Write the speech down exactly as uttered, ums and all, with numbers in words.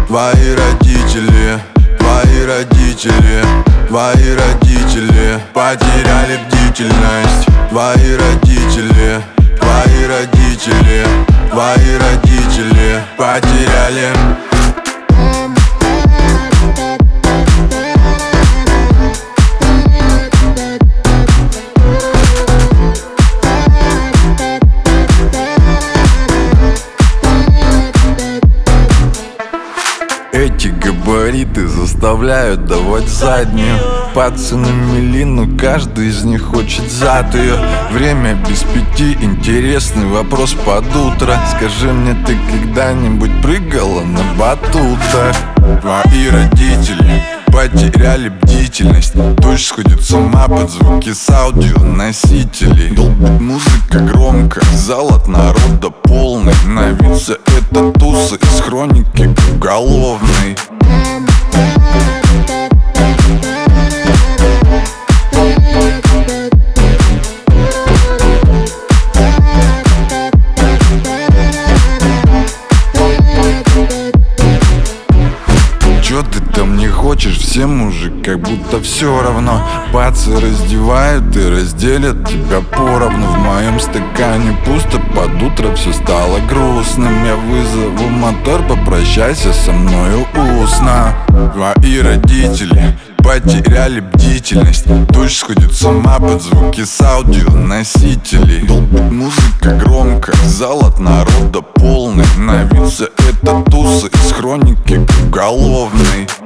Твои родители, твои родители, твои родители потеряли бдительность. Твои родители, твои родители, твои родители потеряли. Эти габариты заставляют давать заднюю. Пацаны милину, каждый из них хочет зад ее. Время без пяти, интересный вопрос под утро. Скажи мне, ты когда-нибудь прыгала на батутах? Твои родители потеряли бдительность. Дождь сходит с ума под звуки с аудионосителей. Долбит музыка громко, зал от народа полный. Навится эта туса из хроники уголовной. Чё ты там не хочешь? Всем уже как будто все равно. Пацы раздевают и разделят тебя поровну. В моем стакане пусто, под утро все стало грустным. Я вызову мотор, попрощайся со мною устно. Твои родители потеряли бдительность. Дождь сходит с ума под звуки с аудионосителей. Долбит музыка громко, зал от народа полный. Навится эта туса из хроники уголовной.